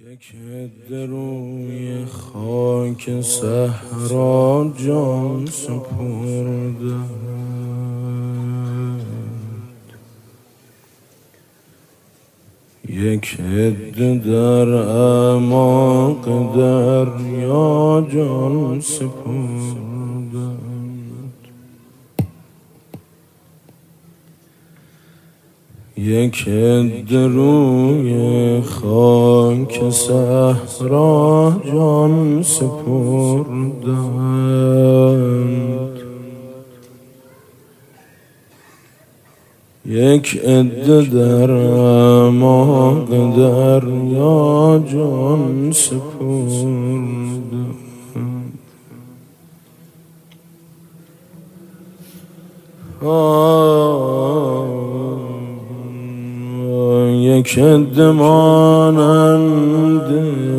یک عده روی خاک صحرا جان سپردند، یک عده در اعماق دریا جان سپردند، یک عده روی خاک صحرا جان سپردند، یک عده در اعماق دریا جان سپردند. یک عده مانند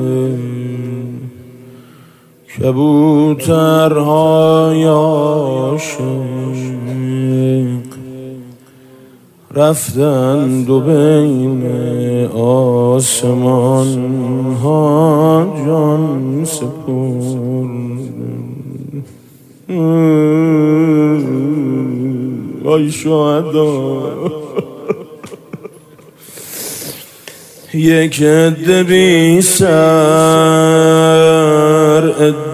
کبوترهای عاشق رفتند و بین آسمان ها جان سپردند. ای شهدا، یک عده بی سر،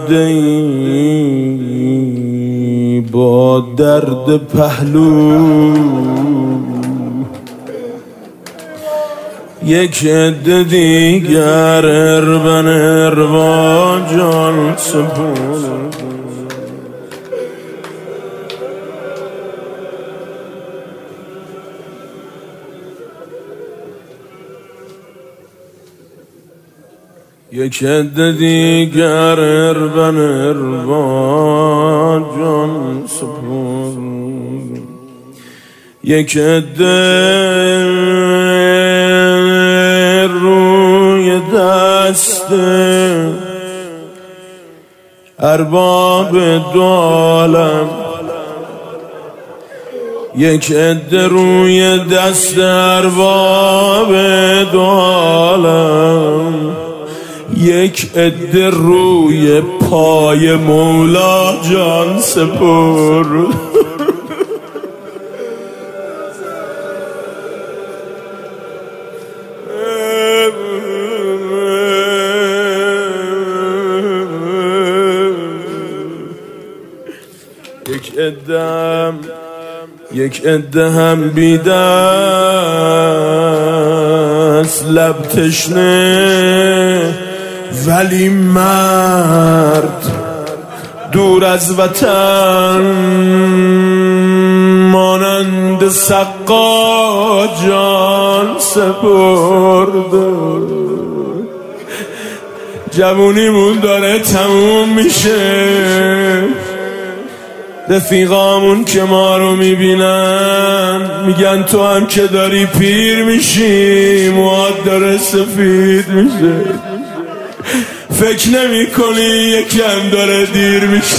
عده‌ای با درد پهلو، یک عده دیگر اربن اربا جان سپردند. یک عده دیگر اربن اربا جان سپردند، یک عده روی دست ارباب دو عالم، یک عده روی دست ارباب دو عالم، یک عده روی پای مولا جان سپرد. یک عده هم بی دست، لب تشنه ولی مرد، دور از وطن مانند سقا جان سپرد. جوونیمون داره تموم میشه، رفیقامون که ما رو میبینن میگن تو هم که داری پیر میشی، موهات داره سفید میشه، فکر نمی کنی یکم داره دیر میشه.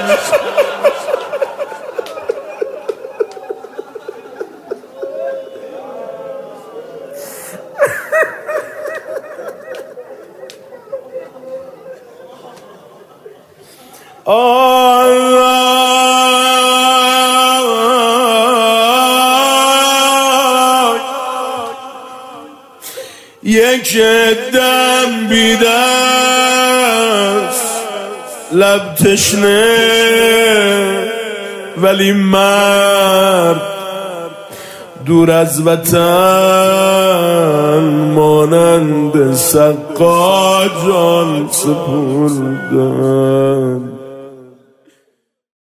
یک دم بی دست، لب تشنه ولی مرد، دور از وطن مانند سقا جان سپردند.